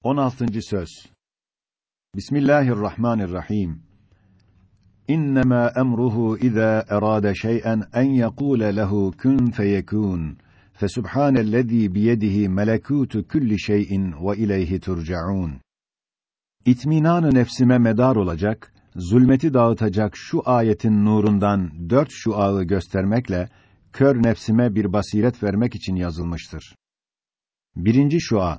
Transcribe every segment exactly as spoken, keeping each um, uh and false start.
on altıncı söz. Bismillahirrahmanirrahim. İnnemâ emruhu izâ erâde şey'en en yekûle lehu kun feyekûn. Fesubhânellezî biyedihi melekûtu kulli şey'in ve ileyhi turcaûn. İtminân-ı nefsime medar olacak, zulmeti dağıtacak şu ayetin nurundan dört şuağı göstermekle kör nefsime bir basiret vermek için yazılmıştır. Birinci şua: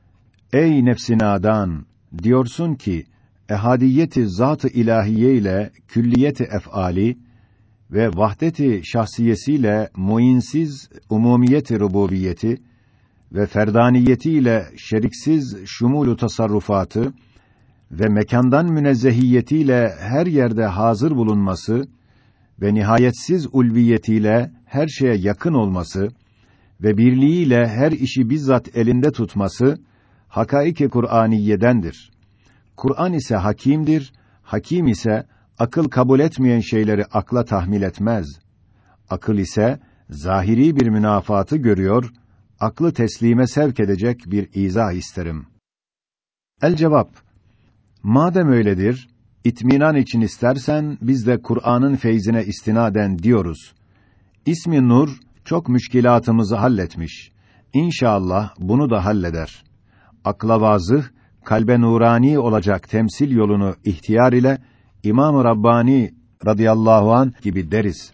Ey nefsi nadan, diyorsun ki ehadiyeti zat-ı ilahiye ile külliyeti ef'ali ve vahdeti şahsiyesiyle muinsiz umumiyeti rububiyeti ve ferdaniyetiyle şeriksiz şumulu tasarrufatı ve mekandan münezzehiyetiyle her yerde hazır bulunması ve nihayetsiz ulviyetiyle her şeye yakın olması ve birliğiyle her işi bizzat elinde tutması hakaik-i Kur'aniyedendir. Kur'an ise hakîmdir, hakim ise akıl kabul etmeyen şeyleri akla tahmil etmez. Akıl ise zahiri bir münafatı görüyor, aklı teslime sevk edecek bir izah isterim. El cevap: Madem öyledir, itminan için istersen biz de Kur'an'ın feyzine istinaden diyoruz. İsmi Nur çok müşkilatımızı halletmiş. İnşallah bunu da halleder. Akla vazıh, kalbe nurani olacak temsil yolunu ihtiyar ile İmam-ı Rabbani radıyallahu anh gibi deriz.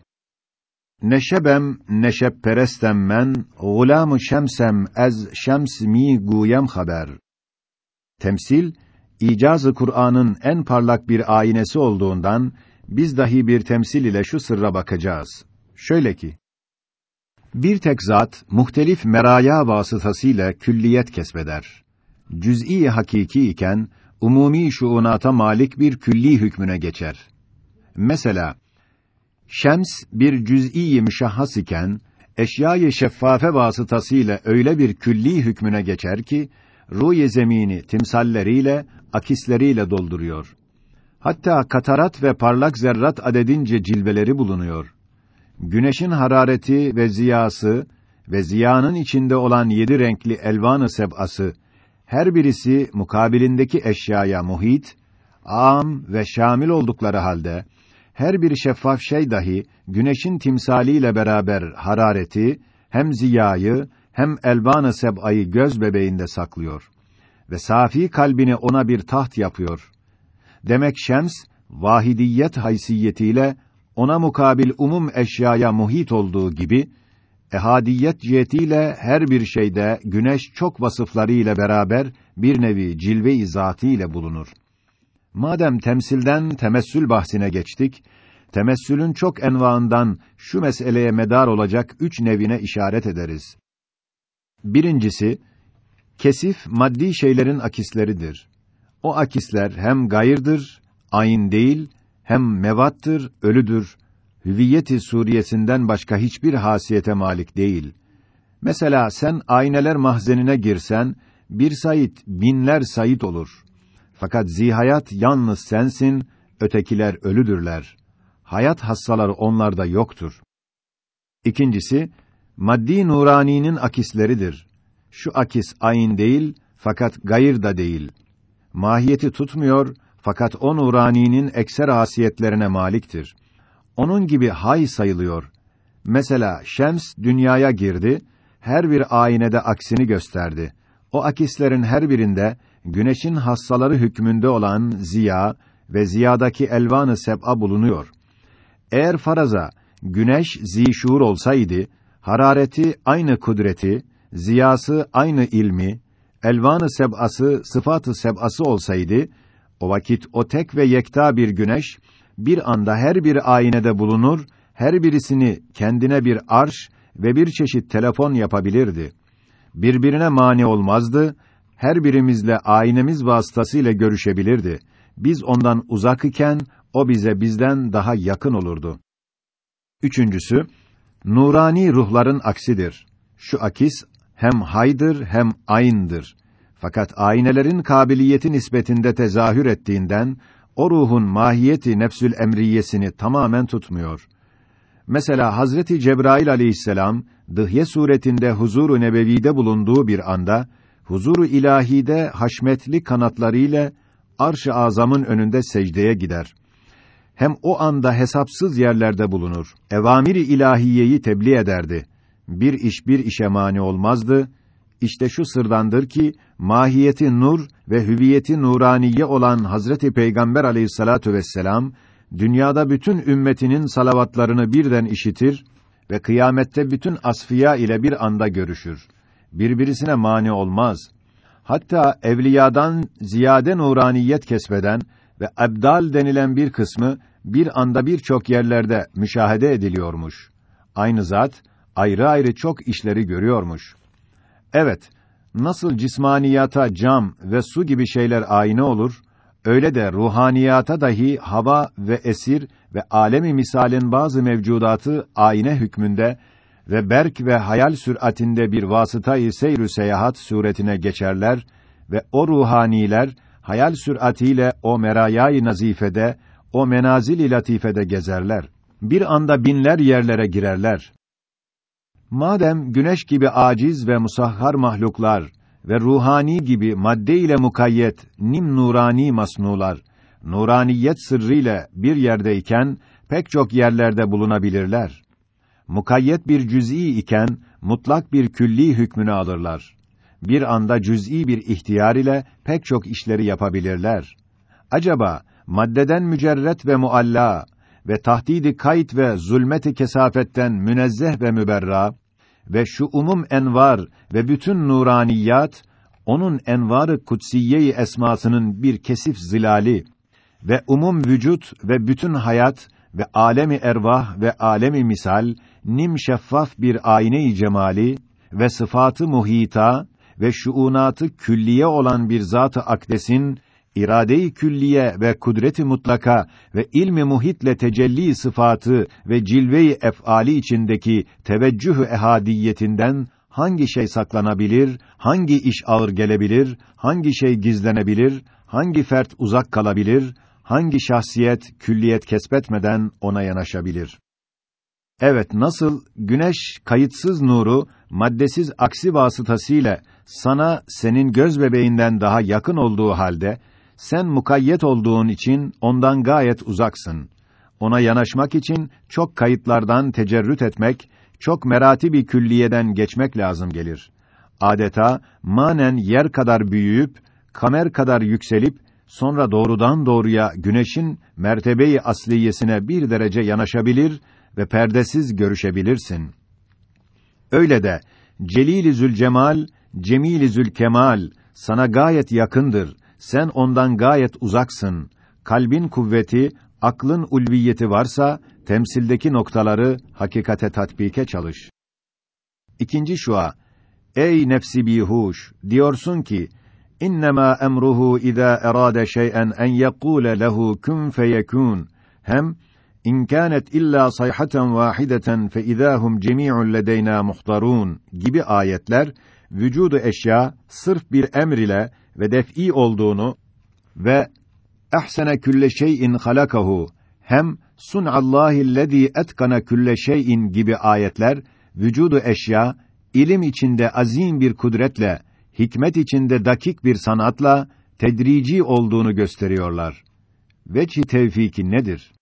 Neşebem neşebperestem men, gulâm-ı şemsem ez şems mi guyem haber. Temsil, icaz-ı Kur'an'ın en parlak bir aynesi olduğundan biz dahi bir temsil ile şu sırra bakacağız. Şöyle ki: Bir tek zat muhtelif meraya vasıtasıyla külliyet kesbeder. Cüz'i hakiki iken umumi şuunata malik bir külli hükmüne geçer. Mesela şems bir cüz'i müşahhas iken eşya-i şeffafe vasıtasıyla öyle bir külli hükmüne geçer ki ruh-i zemini timsalleriyle, akisleriyle dolduruyor. Hatta katarat ve parlak zerrat adedince cilveleri bulunuyor. Güneşin harareti ve ziyası ve ziyanın içinde olan yedi renkli elvan-ı seb'ası, her birisi mukabilindeki eşyaya muhit, âm ve şamil oldukları halde, her bir şeffaf şey dahi güneşin timsaliyle beraber harareti, hem ziyayı hem elvan-ı seb'ayı göz bebeğinde saklıyor ve safi kalbini ona bir taht yapıyor. Demek şems vahidiyet haysiyetiyle ona mukabil umum eşyaya muhit olduğu gibi, ehadiyet cihetiyle her bir şeyde güneş çok vasıfları ile beraber bir nevi cilve-i zatî ile bulunur. Madem temsilden temessül bahsine geçtik, temessülün çok envaından şu meseleye medar olacak üç nevine işaret ederiz. Birincisi, kesif maddi şeylerin akisleridir. O akisler hem gayırdır, ayn değil, hem mevattır, ölüdür. Hüviyeti suriyesinden başka hiçbir hasiyete malik değil. Mesela sen ayneler mahzenine girsen, bir sayit binler sayit olur. Fakat zihayat yalnız sensin, ötekiler ölüdürler. Hayat hassaları onlarda yoktur. İkincisi, maddi nuraninin akisleridir. Şu akis ayn değil, fakat gayır da değil. Mahiyeti tutmuyor, fakat o nuraninin ekser hasiyetlerine maliktir. Onun gibi hay sayılıyor. Mesela şems dünyaya girdi, her bir aynede aksini gösterdi. O akislerin her birinde güneşin hassaları hükmünde olan ziya ve ziyadaki elvan-ı seb'a bulunuyor. Eğer faraza güneş zîşûr olsaydı, harareti aynı kudreti, ziyası aynı ilmi, elvan-ı seb'ası sıfat-ı seb'ası olsaydı, o vakit o tek ve yekta bir güneş bir anda her bir aynede bulunur, her birisini kendine bir arş ve bir çeşit telefon yapabilirdi. Birbirine mani olmazdı, her birimizle aynemiz vasıtasıyla görüşebilirdi. Biz ondan uzak iken, o bize bizden daha yakın olurdu. Üçüncüsü, nurani ruhların aksidir. Şu akis, hem haydır hem ayn'dır. Fakat aynelerin kabiliyeti nispetinde tezahür ettiğinden, o ruhun mahiyeti nefsül emriyesini tamamen tutmuyor. Mesela Hazreti Cebrail aleyhisselam dıhye suretinde huzur-u nebevide bulunduğu bir anda huzuru ilahide haşmetli kanatlarıyla arş-ı azamın önünde secdeye gider. Hem o anda hesapsız yerlerde bulunur. Evamir-i ilahiyeyi tebliğ ederdi. Bir iş bir işe mani olmazdı. İşte şu sırdandır ki mahiyeti nur ve hüviyeti nuraniye olan Hazreti Peygamber Aleyhissalatu vesselam dünyada bütün ümmetinin salavatlarını birden işitir ve kıyamette bütün asfiya ile bir anda görüşür. Birbirisine mani olmaz. Hatta evliyadan ziyade nuraniyet kesbeden ve ebdal denilen bir kısmı bir anda birçok yerlerde müşahede ediliyormuş. Aynı zat ayrı ayrı çok işleri görüyormuş. Evet, nasıl cismaniyata cam ve su gibi şeyler ayna olur, öyle de ruhaniyata dahi hava ve esir ve alemi misalin bazı mevcudatı ayna hükmünde ve berk ve hayal süratinde bir vasıtayı seyr-ü seyahat suretine geçerler ve o ruhaniler hayal süratiyle o merayâ-i nazifede, o menazil-i latifede gezerler. Bir anda binler yerlere girerler. Madem güneş gibi aciz ve musahhar mahluklar ve ruhani gibi madde ile mukayyet, nim nurani masnular, nuraniyet sırrıyla bir yerdeyken pek çok yerlerde bulunabilirler. Mukayyet bir cüz'i iken mutlak bir külli hükmünü alırlar. Bir anda cüz'i bir ihtiyar ile pek çok işleri yapabilirler. Acaba maddeden mücerret ve mualla ve tahdidi kayıt ve zulmet-i kesafetten münezzeh ve müberra ve şu umum envar ve bütün nuraniyat onun envar-ı kutsiye-i esmasının bir kesif zilali ve umum vücut ve bütün hayat ve alemi ervah ve alemi misal nim şeffaf bir ayne-i cemali ve sıfatı muhita ve şuunatı külliye olan bir zat-ı akdesin irade-i külliye ve kudret-i mutlaka ve ilmi muhitle tecelli sıfatı ve cilve-i ef'ali içindeki teveccüh-ü ehadiyetinden hangi şey saklanabilir, hangi iş ağır gelebilir, hangi şey gizlenebilir, hangi fert uzak kalabilir, hangi şahsiyet külliyet kesbetmeden ona yanaşabilir? Evet, nasıl güneş kayıtsız nuru maddesiz aksi vasıtasıyla sana senin göz bebeğinden daha yakın olduğu halde sen mukayyet olduğun için ondan gayet uzaksın. Ona yanaşmak için çok kayıtlardan tecerrüt etmek, çok meratibi külliyeden geçmek lazım gelir. Adeta manen yer kadar büyüyüp, kamer kadar yükselip, sonra doğrudan doğruya güneşin mertebe-i asliyesine bir derece yanaşabilir ve perdesiz görüşebilirsin. Öyle de Celil-i Zülcemal, Cemil-i Zülkemal sana gayet yakındır. Sen ondan gayet uzaksın. Kalbin kuvveti, aklın ulviyeti varsa temsildeki noktaları hakikate tatbike çalış. İkinci şua. Ey nefsi bihuş, diyorsun ki İnnemâ emruhu izâ erâde şey'en en yekûle lehu kun feyekûn. Hem İn kânet illâ sayhaten vâhideten fe izâhum cemî'un ledeynâ muhtarûn gibi ayetler vücudu eşya sırf bir emr ile ve def'i olduğunu ve ahsene külle şey'in halakahu hem sun'allâhillezî etkana külle şey'in gibi ayetler vücudu eşya ilim içinde azim bir kudretle, hikmet içinde dakik bir sanatla tedrici olduğunu gösteriyorlar. Veçh-i tevfiki nedir?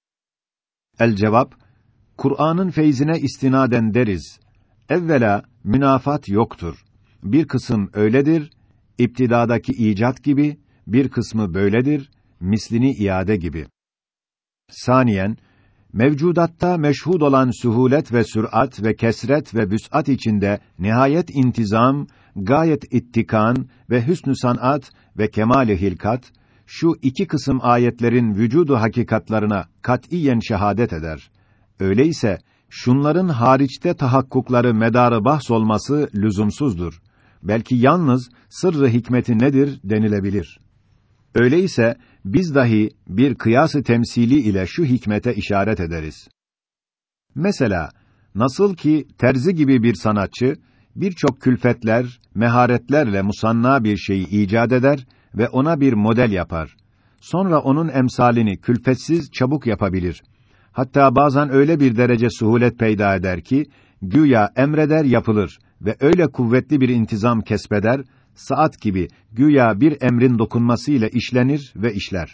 El cevap, Kur'an'ın feyzine istinaden deriz. Evvela münafat yoktur. Bir kısım öyledir, İptidadaki icat gibi, bir kısmı böyledir, mislini iade gibi. Saniyen, mevcudatta meşhud olan suhulet ve sürat ve kesret ve vüs'at içinde nihayet intizam, gayet ittikan ve hüsnü sanat ve kemâl-i hilkat, şu iki kısım ayetlerin vücudu hakikatlarına katiyen şehadet eder. Öyleyse, şunların hariçte tahakkukları medarı bahs olması lüzumsuzdur. Belki yalnız sırrı hikmeti nedir denilebilir. Öyleyse biz dahi bir kıyas-ı temsili ile şu hikmete işaret ederiz. Mesela nasıl ki terzi gibi bir sanatçı birçok külfetler, meharetlerle musanna bir şeyi icat eder ve ona bir model yapar. Sonra onun emsalini külfetsiz çabuk yapabilir. Hatta bazen öyle bir derece suhulet peyda eder ki güya emreder yapılır ve öyle kuvvetli bir intizam kesbeder, saat gibi güya bir emrin dokunmasıyla işlenir ve işler.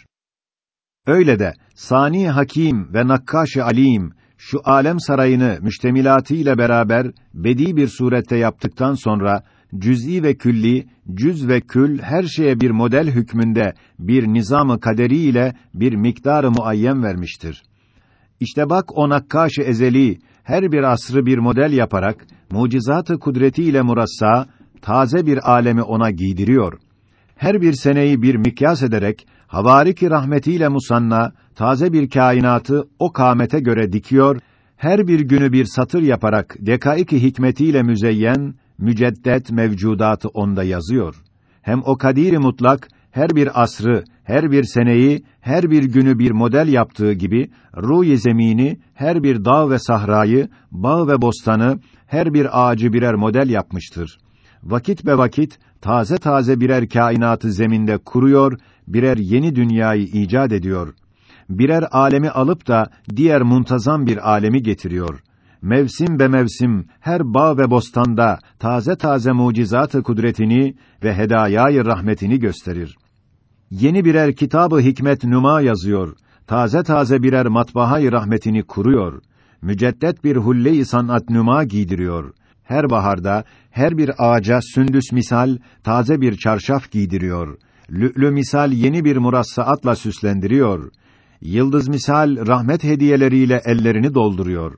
Öyle de Sani Hakim ve Nakkaş-ı Alim şu alem sarayını müştemilatıyla beraber bedi bir surette yaptıktan sonra cüz'i ve külli, cüz ve kül her şeye bir model hükmünde bir nizam-ı kaderi ile bir miktar-ı muayyen vermiştir. İşte bak o Nakkaş-ı Ezeli her bir asrı bir model yaparak mucizat-ı kudretiyle murassa taze bir alemi ona giydiriyor. Her bir seneyi bir mikyas ederek havarik-i rahmetiyle musanna taze bir kainatı o kâmete göre dikiyor. Her bir günü bir satır yaparak dekaik-i hikmetiyle müzeyyen müceddet mevcudatı onda yazıyor. Hem o kadir-i mutlak her bir asrı, her bir seneyi, her bir günü bir model yaptığı gibi ruh-i zemini, her bir dağ ve sahrayı, bağ ve bostanı, her bir ağacı birer model yapmıştır. Vakit be vakit taze taze birer kainatı zeminde kuruyor, birer yeni dünyayı icat ediyor. Birer alemi alıp da diğer muntazam bir alemi getiriyor. Mevsim be mevsim her bağ ve bostanda taze taze mucizat-ı kudretini ve hedayâ-i rahmetini gösterir. Yeni birer kitab-ı hikmet numa yazıyor. Taze taze birer matbaha-i rahmetini kuruyor. Müceddet bir hulle-i sanat numa giydiriyor. Her baharda her bir ağaca sündüs misal taze bir çarşaf giydiriyor. Lü'lü misal yeni bir murassaatla süslendiriyor. Yıldız misal rahmet hediyeleriyle ellerini dolduruyor.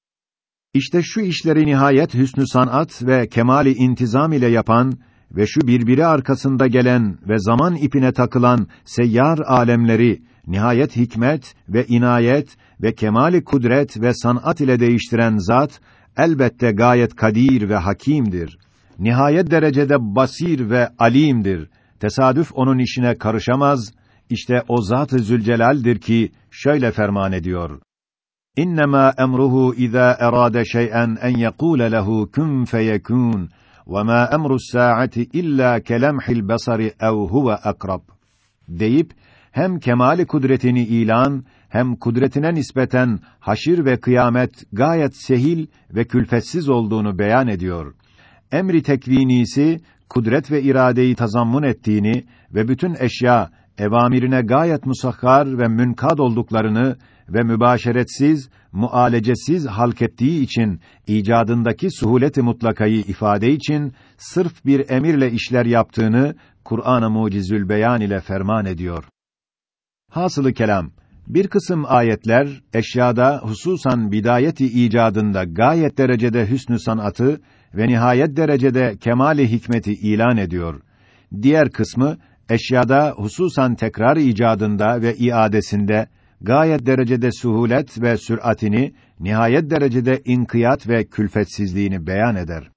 İşte şu işleri nihayet hüsnü sanat ve kemali intizam ile yapan ve şu birbiri arkasında gelen ve zaman ipine takılan seyyar alemleri nihayet hikmet ve inayet ve kemali kudret ve sanat ile değiştiren zat elbette gayet kadir ve hakîmdir. Nihayet derecede basir ve alimdir. Tesadüf onun işine karışamaz. İşte o Zat-ı Zülcelal'dir ki şöyle ferman ediyor. İnnemâ emruhu izâ erâde şey'en en yekûle lehu kun feyekûn ve mâ emrus sâati illâ kelemhil basari ev huve akrab deyip hem kemali kudretini ilan hem kudretine nispeten haşir ve kıyamet gayet sehil ve külfetsiz olduğunu beyan ediyor. Emri tekvinisi kudret ve iradeyi tazammun ettiğini ve bütün eşya evamirine gayet musahhar ve münkad olduklarını ve mübaşeretsiz, mualecesiz halk ettiği için icadındaki suhulet-i mutlakayı ifade için sırf bir emirle işler yaptığını Kur'an-ı Mucizül Beyan ile ferman ediyor. Hasılı kelam, bir kısım ayetler eşyada hususan bidayet-i icadında gayet derecede hüsnü sanatı ve nihayet derecede kemali hikmeti ilan ediyor. Diğer kısmı eşyada hususan tekrar icadında ve iadesinde gayet derecede suhulet ve süratini, nihayet derecede inkiyat ve külfetsizliğini beyan eder.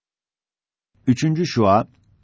Üçüncü şua,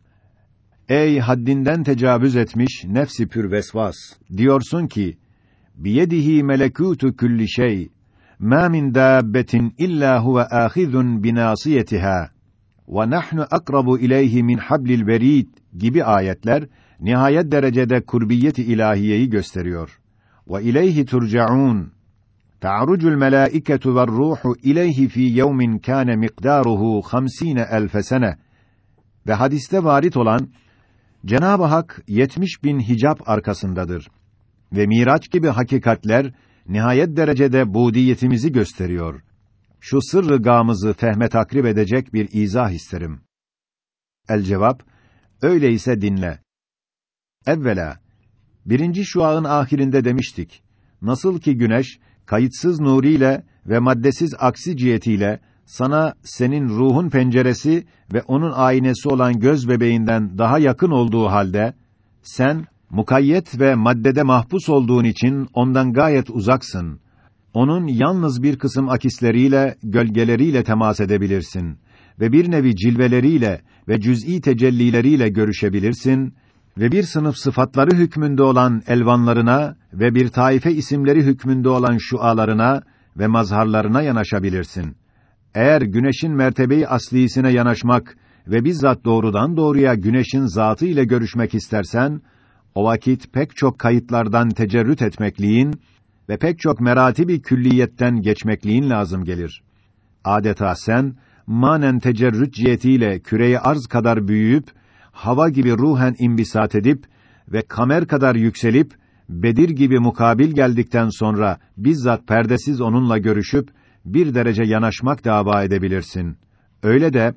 ey haddinden tecavüz etmiş nefsi pür vesvas, diyorsun ki, biyedihi melekûtu külli şey, mâ min dâbbetin illâ huve âhizun binâsiyetiha, ve nahnu akrabu ileyhi min hablil verid gibi ayetler, nihayet derecede kurbiyet-i ilahiyeyi gösteriyor. Ve ileyhi turcaun. Ta'rucul melâiketu ve'r-ruhu ileyhi fî yevmin kâne miqdâruhu hamsîne elfe sene. Ve hadiste varit olan Cenab-ı Hak yetmiş bin hicap arkasındadır. Ve Miraç gibi hakikatler nihayet derecede budiyetimizi gösteriyor. Şu sırrı gamızı fehme takrib edecek bir izah isterim. El cevap, öyleyse dinle. Evvela, birinci şuağın ahirinde demiştik. Nasıl ki güneş, kayıtsız nuriyle ve maddesiz aksi cihetiyle, sana senin ruhun penceresi ve onun aynesi olan göz bebeğinden daha yakın olduğu halde, sen, mukayyet ve maddede mahpus olduğun için ondan gayet uzaksın. Onun yalnız bir kısım akisleriyle, gölgeleriyle temas edebilirsin ve bir nevi cilveleriyle ve cüz'i tecellileriyle görüşebilirsin ve bir sınıf sıfatları hükmünde olan elvanlarına ve bir taife isimleri hükmünde olan şualarına ve mazharlarına yanaşabilirsin. Eğer güneşin mertebe-i aslisine yanaşmak ve bizzat doğrudan doğruya güneşin zatı ile görüşmek istersen, o vakit pek çok kayıtlardan tecerrüt etmekliğin ve pek çok meratibi külliyetten geçmekliğin lazım gelir. Adeta sen, manen tecerrüt cihetiyle küre-i arz kadar büyüyüp, hava gibi ruhen imbisat edip ve kamer kadar yükselip, Bedir gibi mukabil geldikten sonra bizzat perdesiz onunla görüşüp bir derece yanaşmak dava edebilirsin. Öyle de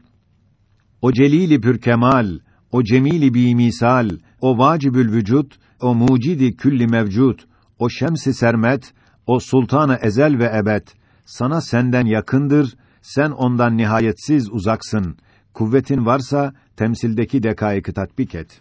o celîl-i pürkemal, o cemîl-i bimisal, o vacibül vücut, o mucidi külli mevcut, o şems-i sermet, o sultan-ı ezel ve ebed sana senden yakındır, sen ondan nihayetsiz uzaksın. Kuvvetin varsa temsildeki dekaiki tatbik et.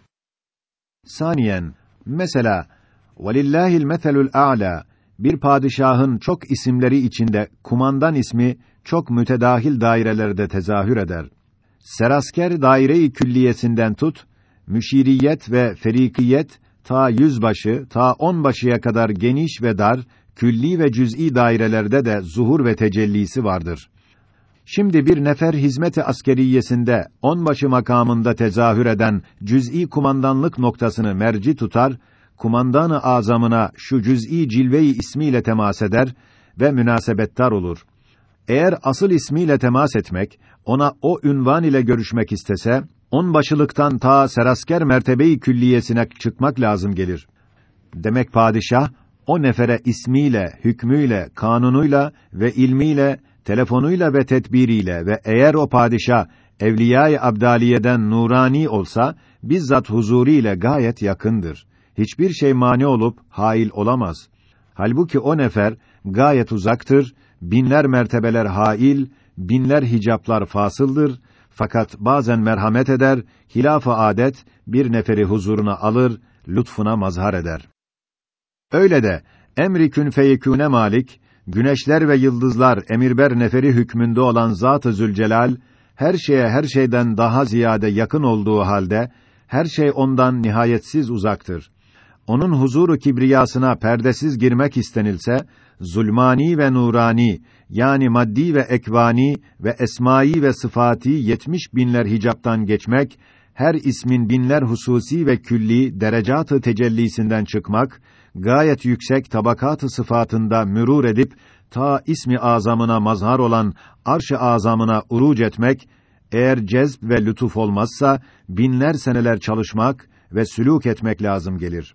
Saniyen, mesela velillahil meselul a'la, bir padişahın çok isimleri içinde kumandan ismi çok mütedahil dairelerde tezahür eder. Serasker daire-i külliyesinden tut, müşiriyet ve ferikiyet ta yüzbaşı, ta onbaşıya kadar geniş ve dar, külli ve cüz'i dairelerde de zuhur ve tecellisi vardır. Şimdi bir nefer hizmet-i askeriyesinde onbaşı makamında tezahür eden cüz'i kumandanlık noktasını merci tutar, kumandan-ı azamına şu cüz'i cilve-i ismiyle temas eder ve münasebettar olur. Eğer asıl ismiyle temas etmek, ona o ünvan ile görüşmek istese, onbaşılıktan ta serasker mertebe-i külliyesine çıkmak lazım gelir. Demek padişah, o nefere ismiyle, hükmüyle, kanunuyla ve ilmiyle, telefonuyla ve tedbiriyle ve eğer o padişah, evliya-i abdaliyeden nurani olsa, bizzat huzuru ile gayet yakındır. Hiçbir şey mani olup, hail olamaz. Halbuki o nefer, gayet uzaktır, binler mertebeler hail, binler hicaplar fasıldır, fakat bazen merhamet eder, hilaf-ı adet, bir neferi huzuruna alır, lütfuna mazhar eder. Öyle de, emri kün feyekûne malik, güneşler ve yıldızlar emirber neferi hükmünde olan Zat-ı Zülcelal, her şeye her şeyden daha ziyade yakın olduğu halde, her şey ondan nihayetsiz uzaktır. Onun huzuru kibriyasına perdesiz girmek istenilse, zulmani ve nurani, yani maddi ve ekvani ve esmai ve sıfati yetmiş binler hicaptan geçmek, her ismin binler hususi ve külli derecat-ı tecellisinden çıkmak, gayet yüksek tabakat-ı sıfatında mürûr edip, ta ismi azamına mazhar olan arş-ı azamına uruc etmek, eğer cezb ve lütuf olmazsa, binler seneler çalışmak ve sülûk etmek lazım gelir.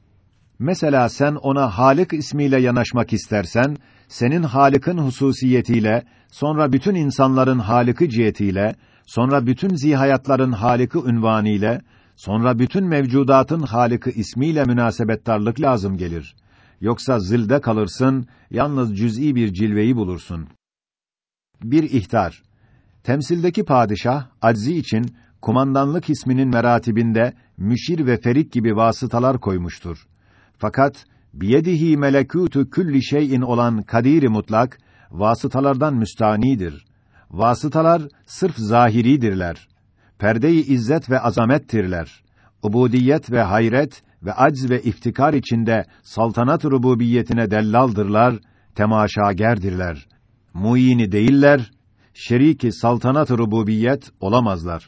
Mesela sen ona Halik ismiyle yanaşmak istersen, senin Halık'ın hususiyetiyle, sonra bütün insanların Halık'ı cihetiyle, sonra bütün zihayatların Halık'ı ünvanıyla, sonra bütün mevcudatın Halık'ı ismiyle münasebettarlık lazım gelir. Yoksa zilde kalırsın, yalnız cüz'i bir cilveyi bulursun. Bir ihtar. Temsildeki padişah, aczi için, kumandanlık isminin meratibinde, müşir ve ferik gibi vasıtalar koymuştur. Fakat biyedihi melekûtu külli şeyin olan kadir-i mutlak vasıtalardan müstanidir. Vasıtalar sırf zahiridirler. Perde-i izzet ve azamettirler. Ubudiyet ve hayret ve acz ve iftikar içinde saltanat rububiyetine dellaldırlar, temaşagerdirler. Muini değiller, şeriki saltanat rububiyet olamazlar.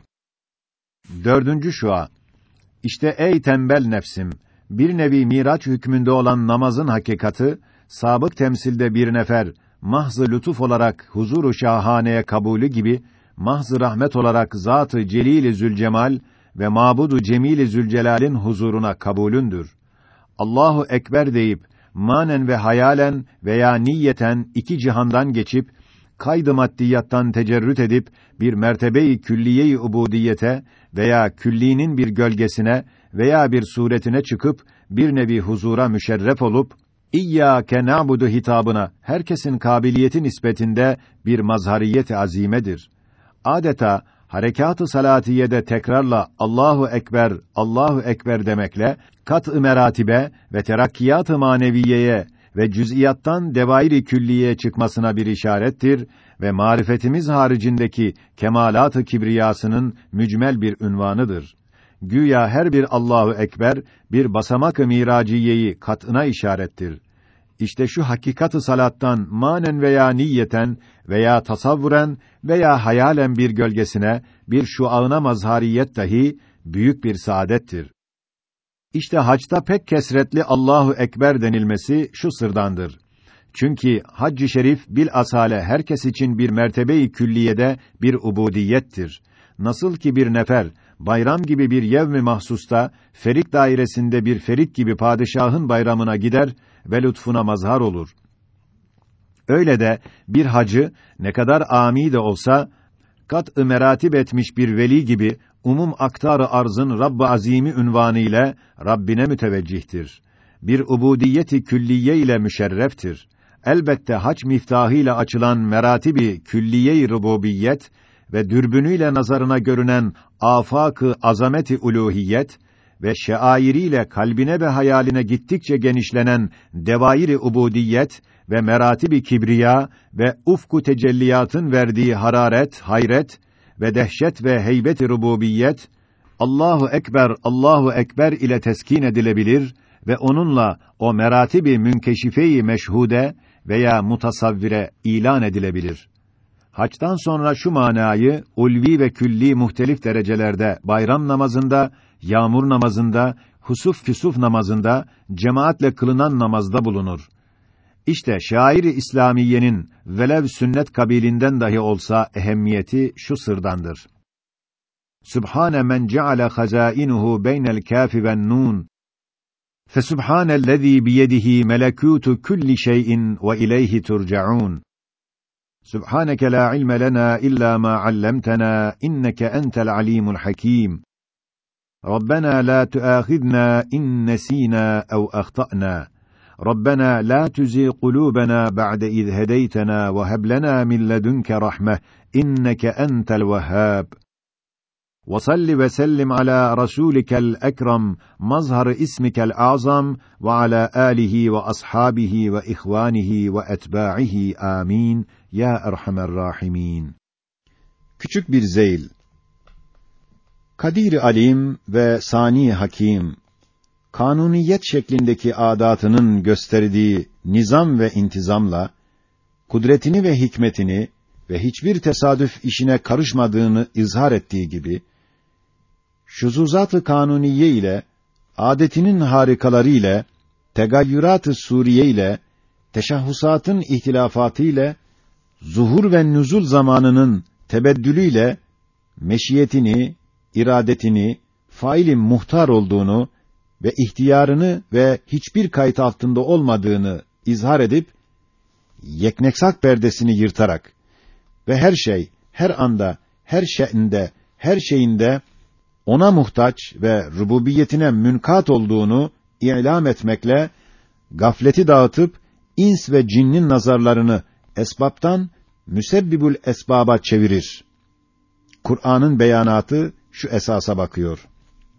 Dördüncü şua. İşte ey tembel nefsim, bir nevi miraç hükmünde olan namazın hakikati, sabık temsilde bir nefer, mahz-ı lütuf olarak huzur-u şahaneye kabulü gibi, mahz-ı rahmet olarak Zat-ı Celîl-i Zülcemal ve Mabud-u Cemîl-i Zülcelal'in huzuruna kabulündür. Allahu Ekber deyip, manen ve hayalen veya niyeten iki cihandan geçip, kaydı maddiyattan tecerrüt edip, bir mertebe-i külliye-i ubudiyete veya küllinin bir gölgesine veya bir suretine çıkıp, bir nevi huzura müşerref olup, İyyâke na'budu hitabına herkesin kabiliyeti nispetinde bir mazhariyet-i azimedir. Adeta harekât-ı salatiyede tekrarla Allahu Ekber, Allahu Ekber demekle kat-ı meratibe ve terakkiyat-ı maneviyeye ve cüz'iyattan devair-i külliyeye çıkmasına bir işarettir ve marifetimiz haricindeki kemâlât-ı kibriyasının mücmel bir ünvanıdır. Güya her bir Allahu Ekber bir basamak-ı miraciyeyi kat'ına işarettir. İşte şu hakikat-ı salattan manen veya niyeten veya tasavvuren veya hayalen bir gölgesine, bir şuağına mazhariyet dahi büyük bir saadettir. İşte haçta pek kesretli Allahu Ekber denilmesi şu sırdandır. Çünkü hac-ı şerif bil asale herkes için bir mertebe-i külliyede bir ubudiyettir. Nasıl ki bir nefer bayram gibi bir yevm-i mahsusta, ferit dairesinde bir ferit gibi padişahın bayramına gider ve lütfuna mazhar olur. Öyle de bir hacı, ne kadar âmi de olsa, kat-ı meratib etmiş bir veli gibi, umum aktar-ı arzın Rabb-ı Azîm'i ünvanı ile Rabbine müteveccihtir. Bir ubudiyeti külliye ile müşerreftir. Elbette hac miftahıyla açılan meratibi külliye-i rububiyet ve dürbünüyle nazarına görünen afak-ı azameti uluhiyet ve şairiyle kalbine ve hayaline gittikçe genişlenen devairi ubudiyet ve meratibi kibriya ve ufku tecelliyatın verdiği hararet, hayret ve dehşet ve heybet-i rububiyet, Allahu ekber, Allahu ekber ile teskin edilebilir ve onunla o meratibi münkeşife-i meşhude veya mutasavvire ilan edilebilir. Haçtan sonra şu manayı ulvi ve külli muhtelif derecelerde bayram namazında, yağmur namazında, husuf küsuf namazında, cemaatle kılınan namazda bulunur. İşte şair-i İslamiyenin velev sünnet kabilinden dahi olsa ehemmiyeti şu sırdandır. Sübhane men ceale hazainuhu beynel kâfi ven nun. Fesubhanellezî biyedihi melekûtu kulli şeyin ve ileyhi turcaûn. Subhaneke la ilme lena illa ma allamtena inneke entel alimul hakim. Rabbena la tuâkhidna in nesînâ ev ahta'nâ. Rabbena la tuzigh kulûbena ba'de iz hedeytena ve heb lena min ledunke rahme inneke entel vehhâb. Ve salli ve sellim ala rasûlikel ekrem mazhar ismikel azam ve ala âlihi ve ashabihi ve ihvanihi ve etbâihi amin ya erhamer rahimin. Küçük bir zeyl. Kadir alim ve sani hakim, kanuniyet şeklindeki adatının gösterdiği nizam ve intizamla kudretini ve hikmetini ve hiçbir tesadüf işine karışmadığını izhar ettiği gibi, şuzuzat-ı kanuniye ile, adetinin harikaları ile, tegayyürat-ı suriye ile, teşahhusatın ihtilafatı ile, zuhur ve nüzul zamanının tebeddülüyle, meşiyetini, iradetini, fail-i muhtar olduğunu ve ihtiyarını ve hiçbir kayıt altında olmadığını izhar edip, yekneksak perdesini yırtarak ve her şey, her anda, her şeyinde, her şeyinde ona muhtaç ve rububiyetine münkat olduğunu ilam etmekle gafleti dağıtıp ins ve cinnin nazarlarını esbaptan müsebbibül esbaba çevirir. Kur'an'ın beyanatı şu esasa bakıyor.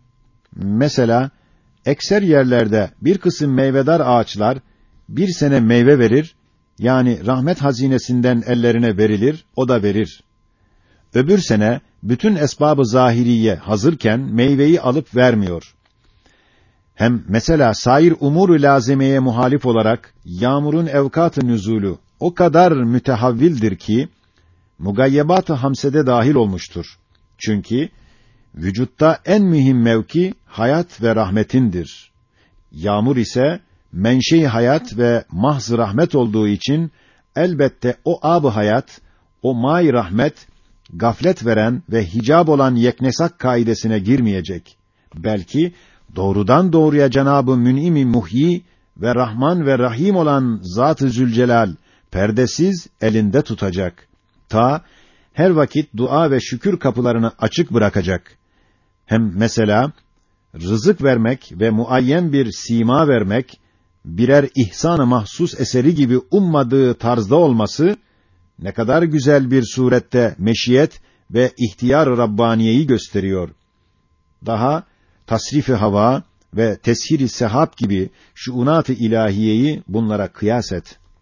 Mesela ekser yerlerde bir kısım meyvedar ağaçlar bir sene meyve verir, yani rahmet hazinesinden ellerine verilir, o da verir. Öbür sene bütün esbab-ı zahiriye hazırken meyveyi alıp vermiyor. Hem mesela sair umur-u lazimeye muhalif olarak yağmurun evkat-ı nüzulü o kadar mütehavvildir ki mugayyebat-ı hamsede dahil olmuştur. Çünkü vücutta en mühim mevki hayat ve rahmetindir. Yağmur ise menşe-i hayat ve mahz rahmet olduğu için elbette o ab-ı hayat, o may rahmet gaflet veren ve hicab olan yeknesak kaidesine girmeyecek. Belki doğrudan doğruya Cenab-ı Mün'im-i Muhyi ve Rahman ve Rahim olan Zat-ı Zülcelal perdesiz elinde tutacak. Ta her vakit dua ve şükür kapılarını açık bırakacak. Hem mesela rızık vermek ve muayyen bir sima vermek birer ihsan-ı mahsus eseri gibi ummadığı tarzda olması ne kadar güzel bir surette meşiyet ve ihtiyar-ı Rabbaniye'yi gösteriyor. Daha tasrif-i hava ve teshir-i sehab gibi şuunat-ı ilahiyeyi bunlara kıyas et.